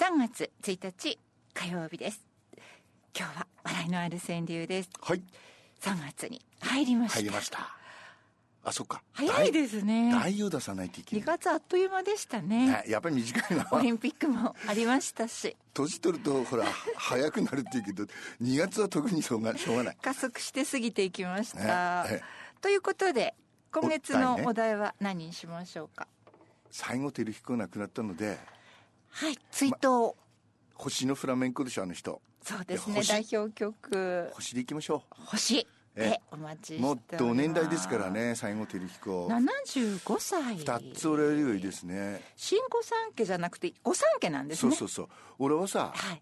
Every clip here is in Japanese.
3月1日火曜日です。今日は笑いのある川柳です。 はい。 3月に入りました。 入りました。あ、そっか。 早いですね。 題を出さないといけない。 2月あっという間でしたね。 やっぱり短いな。 オリンピックもありましたし。 年取るとほら早くなるって言うけど、2月は特にしょうがない。 加速して過ぎていきました。ということで今月のお題は何にしましょうか。 西郷輝彦が亡くなったので、 はい、追悼、 星のフラメンコでしょ、あの人。 そうですね、代表曲星でいきましょう。 星でお待ちしております。 もっと同年代ですからね、西郷輝彦 75歳。 2つ俺よりいですね。 新御三家じゃなくて御三家なんですね。 そう俺はさ、はい、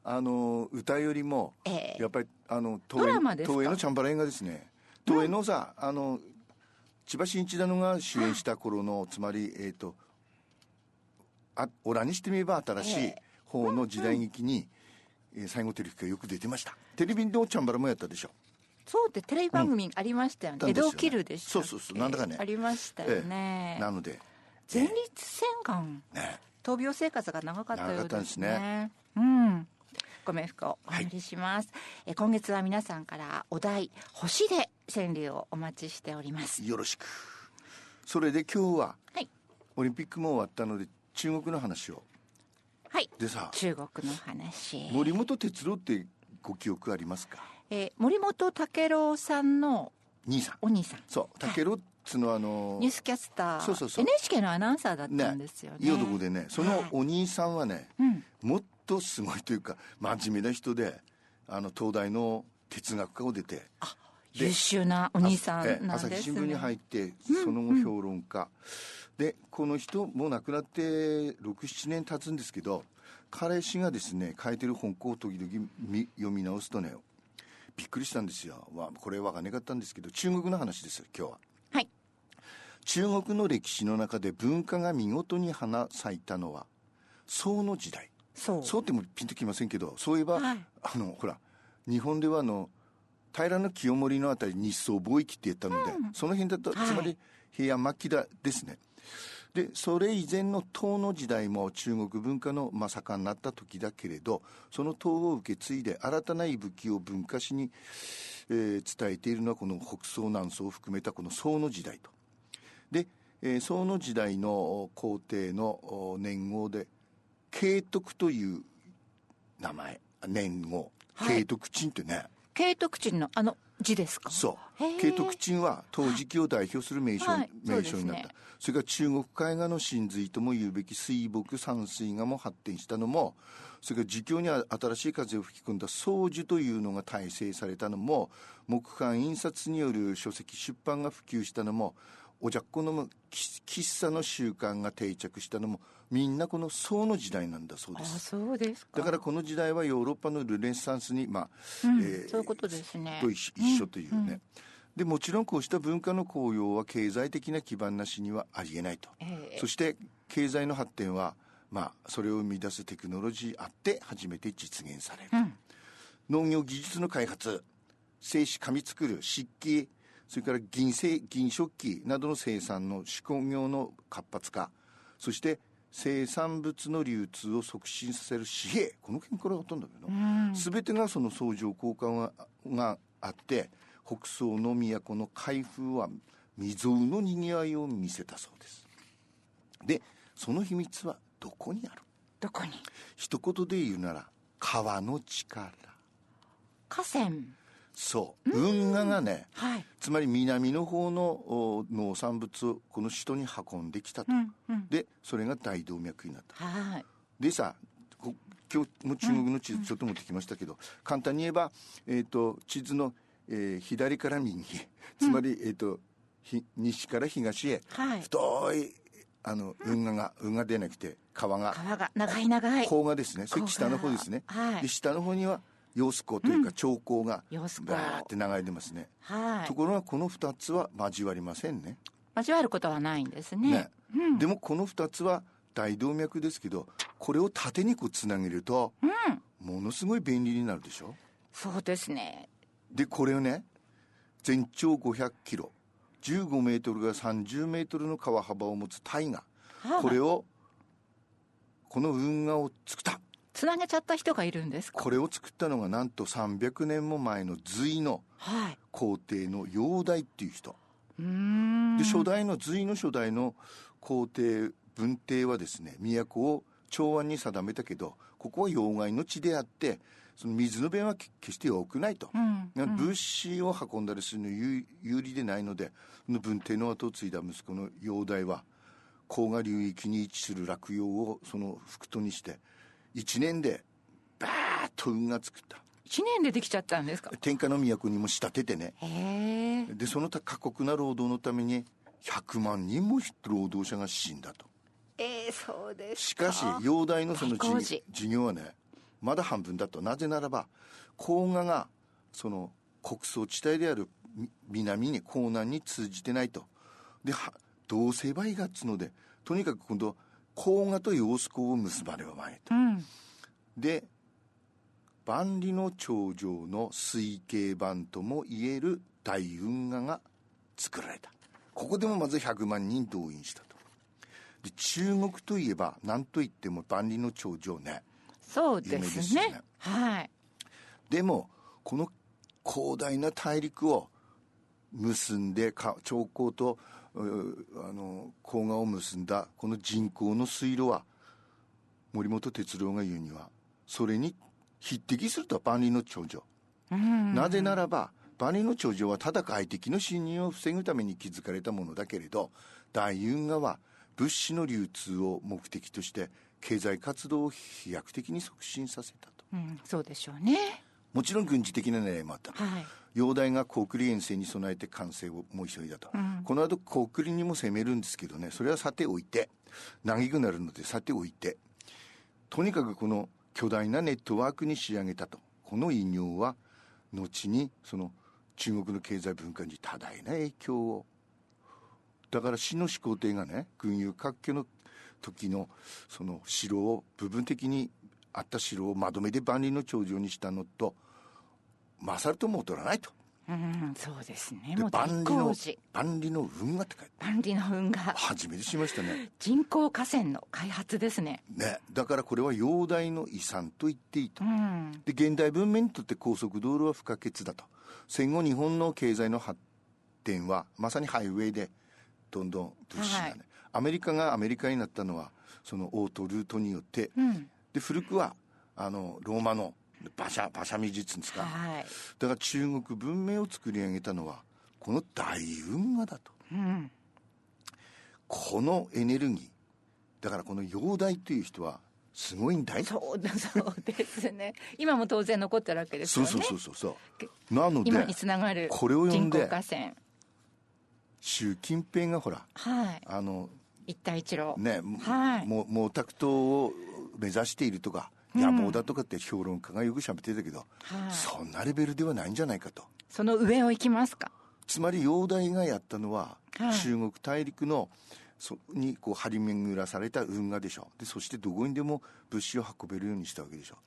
歌よりも、やっぱりドラマですか。 東映のチャンバラ映画ですね。東映のさ、千葉真一だのが主演した頃の、つまりオラにしてみれば新しい方の時代劇に、西郷輝彦がよく出てました。テレビのチャンバラもやったでしょ。 そうで、テレビ番組ありましたよね。江戸を切るでしたっけ。 そうなんだかね、 ありましたよね。 なので前立腺がん、闘病生活が長かったようですね。 長かったですね。 ご冥福をお祈りします。今月は皆さんからお題星で川柳をお待ちしております。 よろしく。それで今日は、 はい、 オリンピックも終わったので中国の話を。 はい。 でさ、 中国の話。 森本哲郎ってご記憶ありますか。 森本武郎さんの兄さん。 お兄さん。 そう、武郎っつのニュースキャスター。 そう。 NHK のアナウンサーだったんですよね。 いい男でね、そのお兄さんはね、もっとすごいというか真面目な人で、東大の哲学科を出て、 優秀なお兄さんなんですね。 朝日新聞に入って、その後評論家。で、この人もう亡くなって6、7年経つんですけど、彼氏がですね、書いてる本を時々読み直すとね、びっくりしたんですよ。これ分かんなかったんですけど、中国の話ですよ、今日は。 はい。 中国の歴史の中で文化が見事に花咲いたのは、宋の時代。宋ってもピンときませんけど、そういえば、ほら、日本では平清盛のあたり日宋貿易って言ったので、その辺だと、つまり平安末期ですね。で、それ以前の唐の時代も中国文化の盛んになった時だけれど、その唐を受け継いで新たな息吹を文化史に、伝えているのはこの北宋南宋を含めたこの宋の時代と。で、宋の時代の皇帝の年号で慶徳という名前、年号、慶徳鎮ってね。 慶徳鎮の字ですか。 そう。慶徳鎮は陶磁器を代表する名称になった。それから中国絵画の真髄とも言うべき水墨山水画も発展したのも、それから儒教に新しい風を吹き込んだ宋儒というのが大成されたのも、木版印刷による書籍出版が普及したのも、おじゃっこの喫茶の習慣が定着したのも、みんなこの宋の時代なんだそうです。 そうですか。 だからこの時代はヨーロッパのルネサンスに、 そういうことですね。 と一緒というね。で、もちろんこうした文化の効用は経済的な基盤なしにはありえないと。そして経済の発展は、それを生み出すテクノロジーあって初めて実現される。農業技術の開発、製紙紙作る、漆器、それから銀食器などの生産の手工業の活発化、そして生産物の流通を促進させる紙幣、この件からほとんどだけど、全てがその相乗効果があって、北宋の都の開封は未曾有の賑わいを見せたそうです。で、その秘密はどこにある？ どこに？ 一言で言うなら、川の力。 河川。 そう。運河がね、つまり南の方の農産物をこの首都に運んできたと。で、それが大動脈になった。でさ、今日も中国の地図ちょっと持ってきましたけど、簡単に言えば、地図の、左から右へ、つまり、西から東へ、太い、運河でなくて、川が、 長い。 河がですね、それ北の方ですね。で、下の方には、揚子江というか長江がバーって流れてますね。ところがこの2つは交わりませんね。 交わることはないんですね。 でもこの2つは大動脈ですけど、これを縦にこうつなげると、ものすごい便利になるでしょ。 そうですね。 で、これをね、全長500キロ、15メートルが30メートルの川幅を持つ大河、これを、この運河を作った。 つなげちゃった人がいるんですか？ これを作ったのがなんと300年も前の隋の皇帝の煬帝っていう人、で初代の隋の初代の皇帝文帝はですね、都を長安に定めたけど、ここは要害の地であってその水の便は決して多くないと、物資を運んだりするの有利でないので、文帝の後を継いだ息子の煬帝は黄河流域に位置する洛陽をその副都にして1年でバーッと運が作った。 1年でできちゃったんですか？ 天下の都にも仕立ててね。でその過酷な労働のために100万人も労働者が死んだと。 そうですしかし煬帝のその事業はねまだ半分だと。なぜならば黄河がその穀倉地帯である南に江南に通じてないと。で同性売がつのでとにかく今度黄河と揚子江を結ばねばまいと、で万里の長城の水系版ともいえる大運河が作られた。ここでもまず100万人動員したと。で中国といえば何といっても万里の長城ね。 そうですね。はい。 でもこの広大な大陸を結んで長江と黄河を結んだこの人工の水路は森本哲郎が言うにはそれに匹敵すると万里の長城、なぜならば万里の長城はただ外敵の侵入を防ぐために築かれたものだけれど、大運河は物資の流通を目的として経済活動を飛躍的に促進させたと、 そうでしょうね。 もちろん軍事的な狙いもあった、煬帝が高句麗遠征に備えて完成をもう急いだと、この後高句麗にも攻めるんですけどね、それはさておいて長くなるのでさておいて、とにかくこの巨大なネットワークに仕上げたと。この偉業は後にその中国の経済文化に多大な影響を、だから秦の始皇帝がね群雄割拠の時のその城を部分的にあった城をまとめて万里の長城にしたのと勝るとも劣らないと。 そうですね。もう大工事万里の運河って書いて、 万里の運河初めてしましたね。 人工河川の開発ですね。 だからこれは煬帝の遺産と言っていいと、で現代文明にとって高速道路は不可欠だと。戦後日本の経済の発展はまさにハイウェイでどんどん物資がね、アメリカがアメリカになったのはそのオートルートによって、で古くはローマの馬車道術ですか、だから中国文明を作り上げたのはこの大運河だと、このエネルギーだからこの煬帝という人はすごいんだい。 そうですね。今も当然残ってるわけですよね。 そうなので今につながるこれを読んで人工河川、 習近平がほら、 一帯一路ね、毛沢東を目指しているとか野望だとかって評論家がよく喋ってたけど、そんなレベルではないんじゃないかと。 その上を行きますか。 つまり煬帝がやったのは、中国大陸のにこう張り巡らされた運河でしょ。でそしてどこにでも物資を運べるようにしたわけでしょ。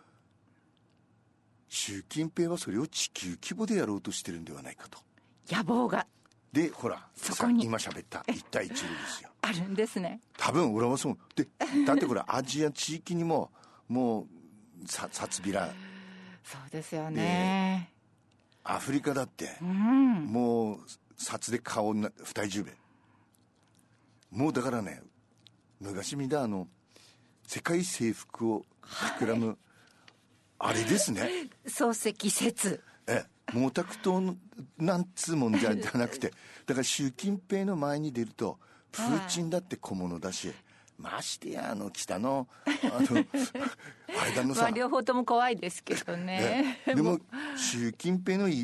習近平はそれを地球規模でやろうとしてるんではないかと。 野望がでほらそこに今喋った一帯一路ですよ。 あるんですね。 多分俺はそうで、だってこれアジア地域にももう札びら、 そうですよね。 アフリカだって、もう札で顔二重べ、もうだからね昔見た世界征服を企む、あれですね。 漱石説毛沢東なんつうもんじゃなくてだから習近平の前に出るとプーチンだって小物だし、ましてや北のあれだのさ、 両方とも怖いですけどね。 でも習近平の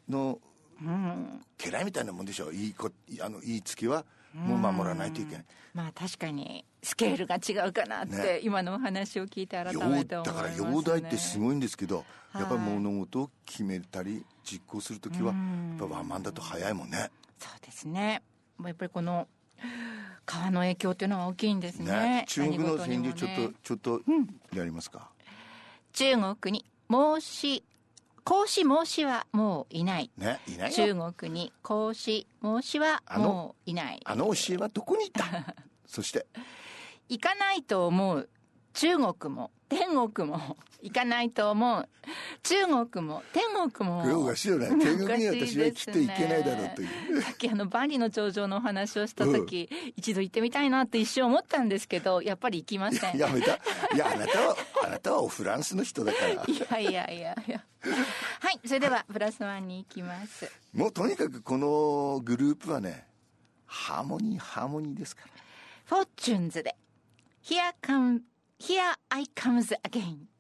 家来みたいなもんでしょ。言いつけはもう守らないといけない。 確かにスケールが違うかなって、今のお話を聞いて改めて思いますね。 だから煬帝ってすごいんですけど、やっぱり物事を決めたり実行するときはやっぱワンマンだと早いもんね。 そうですね。やっぱりこの川の影響っていうのは大きいんですね。 中国の川柳ちょっとやりますか。 中国に孔子孟子はもういない、 いないよ。 中国に孔子孟子はもういない。 教えはどこに行ったそして行かないと思う中国も天国も行かないと思う。中国も天国も。 これおかしいよね。天国に私はきっと行けないだろうという。 さっき万里の長城のお話をした時、一度行ってみたいなって一瞬思ったんですけど、やっぱり行きません。 やめた。いや、あなたはフランスの人だから。 いや。はい、それではプラスワンに行きます。 もうとにかくこのグループはね、ハーモニーですから。 フォーチュンズで Here I comes again。